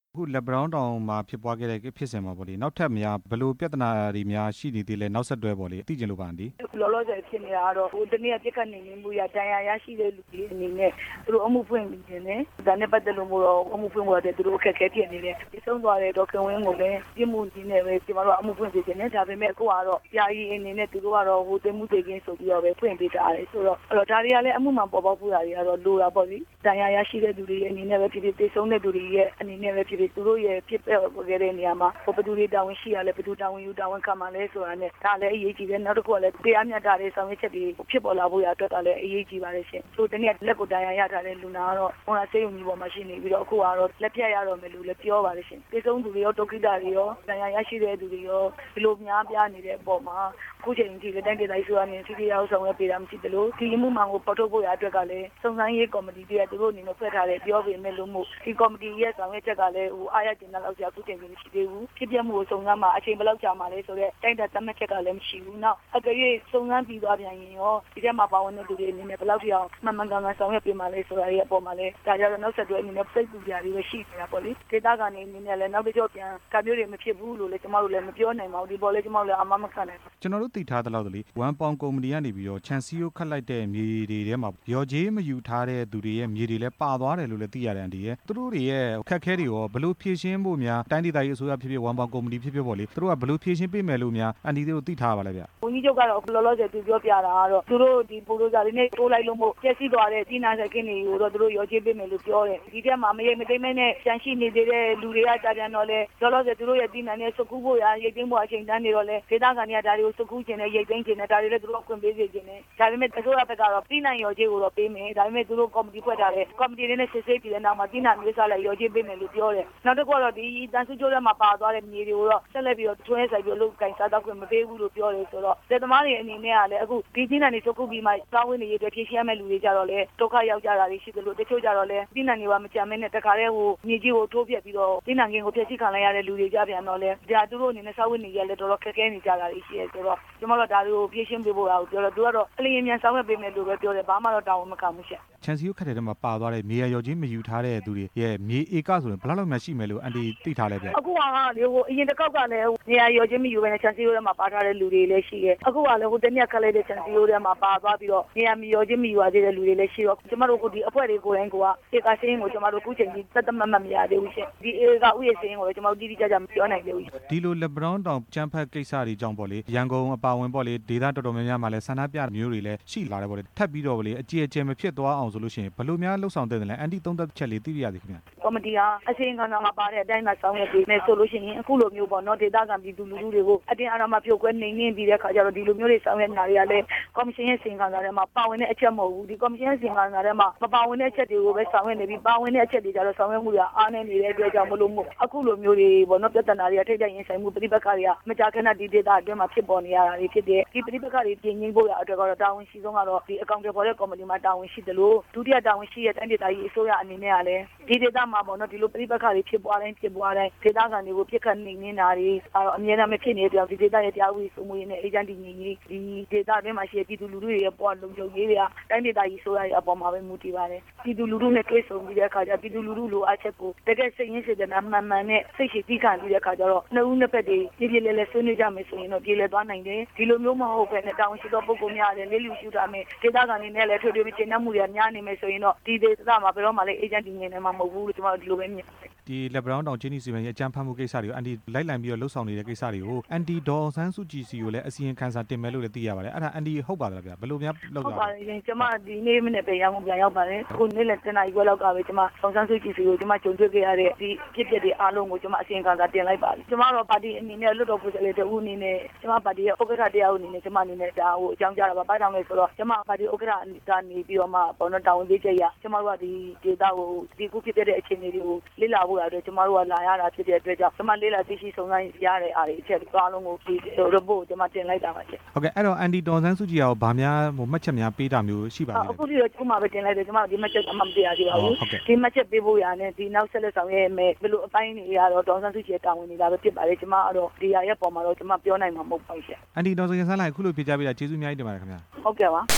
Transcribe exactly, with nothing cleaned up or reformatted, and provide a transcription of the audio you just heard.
ခုလက်ဘရောင်းတောင်မှာဖြစ်ပွားခဲ့တဲ့ဖြစ်စဉ်မှာပေါ့လေနောက်ထပ်များဘယ်လိုပြဿနာတွေများရှိနေသေးလဲနောက်ဆက်တွဲပေါ့လေသိချင်လို့ပါအန်တီလောလောဆယ်ဖြစ်နေတာကတော့ဟိုတနေ့ကပြစ်ခတ်နေနေမှုရတန်ရာရရှိတဲ့လူတွေအနေနဲ့သူတို့အမှုဖွင့်နေတယ်ဒါနဲ့ပတ်သက်လို့မို့တော့အမှုဖွင့်ဖို့တဲ့သူတို့အခက်အခဲဖြစ်နေတယ်ဒီဆုံးသွားတဲ့ဒေါခင်ဝင်းကိုလည်းပြမှုကြီးနဲ့ပဲဒီမှာတော့အမှုဖွင့်စေချင်တယ်ဒါပေမဲ့အခုကတော့ပြာကြီးအနေနဲ့သူတို့ကတော့ဟိုတင်မှုတွေကင်းဆိုပြီးတော့ပဲဖွင့်ပေးထားတယ်ဆိုတော့အဲ့တော့ဒါတွေကလည်းအမှုမှပေါ်ပေါက်ဖို့ရတယ်ကတော့လိုတာပေါ့လေတန်ရာရရှိတဲ့လူတွေအနေနဲ့ပဲဖြစ်ဖြစ်သိဆုံးတဲ့လူတွေရဲ့အနေနဲ့ပဲဖြစ်ဖြစ်သူတို့ရဲ့ဖြစ်ခဲ့တဲ့နေရာမှာဘယ်သူတွေတာဝန်ရှိရလဲဘယ်သူတာဝန်ယူတာဝန်ခံမှလဲဆိုတာနဲ့ဒါလည်းအရေးကြီးတယ်နောက်တစ်ခုကလည်းတရားမျှတတဲ့ဆောင်ရွက်ချက်တွေဖြစ်ပေါ်လာဖို့ရအတွက်ကလည်းအရေးကြီးပါတယ်ရှင်ဆိုတနေ့လက်ကိုတရားရထားတဲ့လူနာကတော့ဟိုကစေယုံကြီးပေါ်မှာရှိနေပြီးတော့အခုကတော့လက်ပြတ်ရတော့မယ်လို့လည်းပြောပါတယ်ရှင်ပြည်စုံသူတွေရောဒုက္ခိတတွေရောတရားရရှိတဲ့သူတွေရောဒီလိုများပြားနေတဲ့အပေါ်မှာအခုချိန်ကြီးလည်းတိုင်းဒေသကြီးဆိုတာနဲ့စီတီရောက်ဆောင်ရွက်ပေးတာမရှိသလိုဒီမှုမှန်ကိုပေါ်ထုတ်ဖို့ရအတွက်ကလည်းစုံစမ်းရေးကော်မတီတွေကသူတို့အနေနဲ့ဖွဲ့ထားတဲ့ပြောပေမဲ့လို့မို့ဒီကော်မတီရဲ့ဆောင်ရွက်ချက်ကလည်းဟိုအားရကျင်တဲ့လောက်ကြာအခုချိန်ကြီးမရှိသေးဘူးဖြစ်ပြမှုကိုစုံစမ်းမှာအချိန်ဘယ်လောက်ကြာမှာလဲဆိုတော့တိုင်းဒေသသတ်မှတ်ချက်ကလည်းမရှိဘူးနောက်အကြိမ်စုံစမ်းပြီးသွားပြန်ရင်ရောဒီထဲမှာပါဝင်တဲ့လူတွေအနေနဲ့ဘယ်လောက်ထိအောင်မှန်မှန်ကန်ကန်ဆောင်ရွက်ပေးမှာလဲဆိုတာရဲ့အပေါ်မှာလည်းဒါကြတော့နောက်ဆက်တွဲအနေနဲ့စိတ်ပူကြတွေပဲရှိနေတာပေါ့လေဒေသကနေအနေနဲ့လည်းနောက်တစ်ကြော့ပြန်ကမျိုးတွေမဖြစ်ဘူးလို့လည်းကျမတို့လည်းမပြောနိုင်ပါဘူးဒီပေါ်လည်းကျမတို့လည်းအမှမခံနိုင်ဘူးကျွန်တော်တို့သိထားသလောက်တလေဝမ်ပေါင်ကုမ္ပဏီကနေပြီးတော့ခြံစည်းရိုးခတ်လိုက်တဲ့မြေတွေထဲမှာရော်ကြေးမယူထားတဲ့သူတွေရဲ့မြေတွေလည်းပါသွားတယ်လို့လည်းသိရတယ်အန်ဒီရဲ့သူတို့တွေရဲ့ခက်ခဲတွေရောဘယ်လိုဖြေရှင်းဖို့များတိုင်းဒေသကြီးအစိုးရဖြစ်ဖြစ်ဝမ်ပေါင်ကုမ္ပဏီဖြစ်ဖြစ်ပေါ့လေသူတို့ကဘယ်လိုဖြေရှင်းပေးမယ်လို့များအန်ဒီတို့သိထားပါလဲဗျဝန်ကြီးချုပ်ကတော့လောလောဆယ်သူပြောပြတာကတော့သူတို့ဒီပိုလိုဇာတွေနဲ့တိုးလိုက်လို့မို့ပြည့်စည်သွားတဲ့ဒီနာဆက်ခင်းတွေကိုတော့သူတို့ရော်ကြေးပေးမယ်လို့ပြောတယ်ဒီထဲမှာမရိပ်မသိမ်းမဲနဲ့ကျန်ရှိနေသေးတဲ့လူတွေကကြာပြန်တော့လေလောလောဆယ်သူတို့ရဲ့ဒီနာနဲ့စကူးဖို့ရရိတ်သိမ်းဖို့အချိန်တန်းနေတော့လေဒေသခံတွေကဒါတွေကိုစကူးခြင်းနဲ့ရိတ်သိမ်းခြင်းနဲ့ဒါတွေလည်းသူတို့အခွင့်ပေးစေခြင်းနဲ့ဒါပေမဲ့အစိုးရဘက်ကတော့ပြည်နိုင်ရော်ကြေးကိုတော့ပေးမယ်ဒါပေမဲ့သူတို့ကော်မတီဖွဲ့ထားတဲ့ကော်မတီတွေနဲ့စစ်ဆေးပြီးတဲ့နောက်မှာပြည်နိုင်မျိုးစားလိုက်ရော်ကြေးပေးမယ်လို့ပြောတယ်နောက်တစ်ခုကတော့ဒီတန်ဆူကျိုးထဲမှာပါသွားတဲ့မြေတွေကိုတော့ဆက်လက်ပြီးတော့တွဲဆိုင်ပြီးလို့ကင်စားတော့ခွင့်မပေးဘူးလို့ပြောတယ်ဆိုတော့လက်သမားတွေအနေနဲ့ကလည်းအခုဒီပြည်နိုင်တွေစကူးပြီးမှစောင်းဝင်းတွေရဲ့အတွက်ဖြည့်ရှင်းမဲ့လူတွေကြတော့လေဒုက္ခရောက်ကြတာတွေရှိသလိုတချို့ကြတော့လေပြည်နိုင်တွေကမကြမ်းမဲနဲ့တခါတည်းဟိုမြေကြီးကိုထိုးပြက်ပြီးတော့ပြည်နိုင်ကင်းကိုဖျက်ဆီးခံလိုက်ရတဲ့လူတွေကြပြန်တော့လေဒါသူတို့အနေနဲ့စောင်းဝင်းတွေရဲ့လည်းတော်တော်ခက်ခဲနေကြတာတွေရှိရဲဆိုတော့ကျွန်တော်တို့ဒါတွေကိုဖြည့်ရှင်းပေးဖို့အောင်ပြောတော့သူကတော့အလျင်မြန်ဆောင်ရွက်ပေးမယ်လို့ပဲပြောတယ်ဘာမှတော့တာဝန်မခံဘူးရှင့်ခြံစည်းရိုးခတ်တဲ့ထဲမှာပါသွားတဲ့မြေရရော်ချင်းမယူထားတဲ့သူတွေရဲ့မြေဧကဆိုရင်ဘယ်လောက်လောက်မှရှိမယ်လို့အန်တီသိထားလဲဗျအခုကလေဟိုအရင်တစ်ခေါက်ကလည်းမြေရရော်ချင်းမယူဘဲနဲ့ခြံစည်းရိုးထဲမှာပါထားတဲ့လူတွေလည်းရှိရဲ့အခုကလည်းဟိုတနေ့ခက်လိုက်တဲ့ခြံစည်းရိုးထဲမှာပါသွားပြီးတော့မြေရမရော်ချင်းမယူရသေးတဲ့လူတွေလည်းရှိတော့ကျမတို့ကဒီအဖွဲ့တွေကိုယ်တိုင်ကဧကစင်းကိုကျမတို့ခုချိန်ကြီးသက်သက်မှတ်မှတ်မရသေးဘူးရှင့်ဒီဧကဥယျာဉ်စင်းကိုလည်းကျမတို့တိတိကျကျမပြောနိုင်သေးဘူးဒီလိုလက်ဘရောင်းတောင်ကျန်းဖတ်ကိစ္စတွေကြောင့်ပေါ့လေရန်ကုန်အပါဝင်ပေါ့လေဒေသတော်တော်များများမှာလည်းဆန္ဒပြမျိုးတွေလည်းရှိလာတယ်ပေါ့လေထပ်ပြီးတော့လေအကြည်အကျယ်မဖြစ်သွားအောင်ဆိုလို့ရှိရင်ဘယ်လိုများလှုပ်ဆောင်တဲ့လဲအန်တီသုံးသက်ချက်လေးသိရသေးခင်ဗျကော်မတီကအစီရင်ခံစာမှာပါတဲ့အတိုင်းမှာဆောင်ရွက်ပြီးမယ်ဆိုလို့ရှိရင်အခုလိုမျိုးပေါ့နော်ဒေသခံပြည်သူလူထုတွေကိုအတင်းအဓမ္မဖြိုခွဲနှိမ်နင်းပြီးတဲ့ခါကျတော့ဒီလိုမျိုးတွေဆောင်ရွက်နေတာတွေကလည်းကော်မရှင်ရဲ့အစီရင်ခံစာထဲမှာပါဝင်တဲ့အချက်မဟုတ်ဘူးဒီကော်မရှင်ရဲ့အစီရင်ခံစာထဲမှာမပါဝင်တဲ့အချက်တွေကိုပဲဆောင်ရွက်နေပြီးပါဝင်တဲ့အချက်တွေကြတော့ဆောင်ရွက်မှုတွေအားနည်းနေတဲ့အတွက်ကြောင့်မလို့မို့အခုလိုမျိုးတွေပေါ့နော်ပြဿနာတွေကထိတ်တိုက်ရင်ဆိုင်မှုပဋိပက္ခတွေကမကြာခဏဒီဒေသအတွင်းမှာဖြစ်ပေါ်နေရတာတွေဖြစ်တဲ့ဒီပဋိပက္ခတွေပြင်ငင်းဖို့ရအတွက်ကတော့တာဝန်ရှိဆုံးကတော့ဒီအကောင့်တွေပေါ်တဲ့ကော်မတီမှာတာဝန်ရှိတယ်လို့ဒုတိယတာဝန်ရှိတဲ့တိုင်းဒေသကြီးအစိုးရအနေနဲ့ကလည်းဒီဒေသမှာပေါ့နော်ဒီလိုပဋိပက္ခတွေဖြစ်ပွားတိုင်းဖြစ်ပွားတိုင်းဒေသခံတွေကိုပြစ်ခတ်နှိမ်နင်းတာတွေအဲတော့အမြဲတမ်းမဖြစ်နေတဲ့ကြောင့်ဒီဒေသရဲ့တရားဥပဒေစိုးမိုးရေးနဲ့အေဂျင့်တီညီညီဒီဒေသအတွင်းမှာရှိတဲ့ပြည်သူလူထုတွေရဲ့ပေါ်လုံခြုံရေးတွေကတိုင်းဒေသကြီးအစိုးရရဲ့အပေါ်မှာပဲမူတည်ပါတယ်ပြည်သူလူထုနဲ့တွေ့ဆုံပြီးတဲ့အခါကျပြည်သူလူထုလိုအပ်ချက်ကိုတကယ်စိတ်ရင်းစေတနာမှန်မှန်နဲ့စိတ်ရှိသီးခံပြီးတဲ့အခါကျတော့နှစ်ဦးနှစ်ဖက်တွေပြည်ပြည်လဲလဲဆွေးနွေးကြမယ်ဆိုရင်တော့ပြည်လဲသွားနိုင်တယ်ဒီလိုမျိုးမဟုတ်ဘဲနဲ့တောင်းရှိသောပုဂ္ဂိုလ်များလည်းလေးလူရှုထားမယ်ဒေသခံတွေနဲ့လည်းထွေထွေပြင်းနှံ့မှုတွေများနေမယ်ဆိုရင်တော့ဒီဒေသမှာဘယ်တော့မှလည်းအေဂျင့်တီညီနေမှာမဟုတ်ဘူးလို့ကျွန်တော်တို့ဒီလိုပဲမြင်ဒီလက်ဘရောင်းတောင်ချင်းနီစီမံရဲ့အကြမ်းဖက်မှုကိစ္စတွေကိုအန်တီလိုက်လံပြီးတော့လှုပ်ဆောင်နေတဲ့ကိစ္စတွေကိုအန်တီဒေါ်ဆန်းစုကြည်စီကိုလည်းအစီရင်ခံစာတင်မယ်လို့လည်းသိရပါတယ်အဲ့ဒါအန်တီဟုတ်ပါသလားဗျဘယ်လိုများလုပ်တာလဲဟုတ်ပါတယ်ရှင်ကျွန်မဒီနေ့မနေ့ပဲရန်ကုန်ပြန်ရောက်ပါတယ်အခုနေ့လည်းတနင်္လာရီခွဲလောက်ကပဲကျွန်မဒေါ်ဆန်းစုကြည်စီကိုကျွန်မကြုံတွေ့ခဲ့ရတဲ့ဒီဖြစ်ပျက်တွေအားလုံးကိုကျွန်မအစီရင်ခံစာတင်လိုက်ပါပြီကျွန်မတော့ပါတီအနေနဲ့လွတ်တော်ကိုယ်စားလှယ်တဦးအနေနဲ့ကျွန်မပါတီရဲ့ဥက္ကဋ္ဌတရားဦးအနေနဲ့ကျွန်မအနေနဲ့ဒါကိုအကြောင်းကြားတာပါဘာကြောင့်လဲဆိုတော့ကျွန်မပါတီဥက္ကဋ္ဌကနေပြီးတော့မှဘောနော်တာဝန်ပေးချက်ရကျွန်မတို့ကဒီဒေတာကိုဒီခုဖြစ်တဲ့အခြေအနေတွေကိုလေ့လာဖို့ရတဲ့ကျွန်မတို့ကလာရတာဖြစ်တဲ့အတွက်ကြောင့်ကျွန်မလေ့လာသိရှိစုံစမ်းရတဲ့အားတွေအချက်အားလုံးကိုဒီ report ကျွန်မတင်လိုက်တာပါရှင်ဟုတ်ကဲ့အဲ့တော့အန်တီဒေါ်ဆန်းစုကြည်ရောဗာများဟိုမှတ်ချက်များပေးတာမျိုးရှိပါသေးတယ်အခုဒီတော့ကျွန်မပဲတင်လိုက်တယ်ကျွန်မဒီမှတ်ချက်အမှမတရားသေးပါဘူးဒီမှတ်ချက်ပေးဖို့ရတဲ့ဒီနောက်ဆက်လက်ဆောင်ရဲ့မယ်ဘယ်လိုအပိုင်းတွေရတော့ဒေါ်ဆန်းစုကြည်တာဝန်နေတာပဲဖြစ်ပါတယ်ကျွန်မကတော့ဒီရရဲ့ပုံမှာတော့ကျွန်မပြောနိုင်မှာမဟုတ်ပါဘူးရှင်အန်တီဒေါ်ဆန်းဆန်းလိုက်အခုလိုဖြေကြားပေးတာကျေးဇူးအများကြီးတင်ပါတယ်ခင်ဗျာဟုတ်ကဲ့ပါ